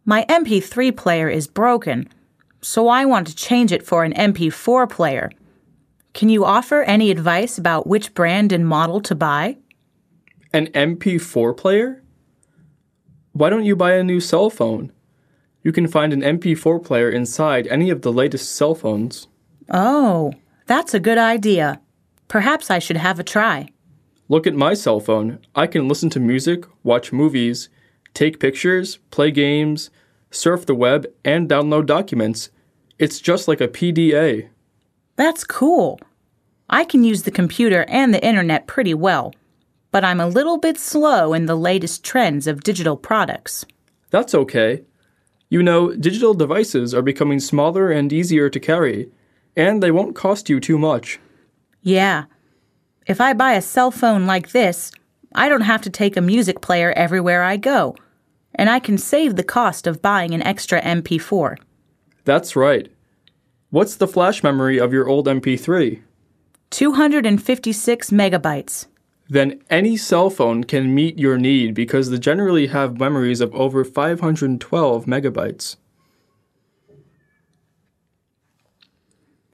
My MP3 player is broken, so I want to change it for an MP4 player. Can you offer any advice about which brand and model to buy? An MP4 player? Why don't you buy a new cell phone? You can find an MP4 player inside any of the latest cell phones. Oh, that's a good idea. Perhaps I should have a try. Look at my cell phone. I can listen to music, watch movies, take pictures, play games, surf the web, and download documents. It's just like a PDA. That's cool. I can use the computer and the internet pretty well, but I'm a little bit slow in the latest trends of digital products. That's okay. You know, digital devices are becoming smaller and easier to carry, and they won't cost you too much. Yeah. If I buy a cell phone like this, I don't have to take a music player everywhere I go, and I can save the cost of buying an extra MP4. That's right. What's the flash memory of your old MP3? 256 megabytes. Then any cell phone can meet your need because they generally have memories of over 512 megabytes.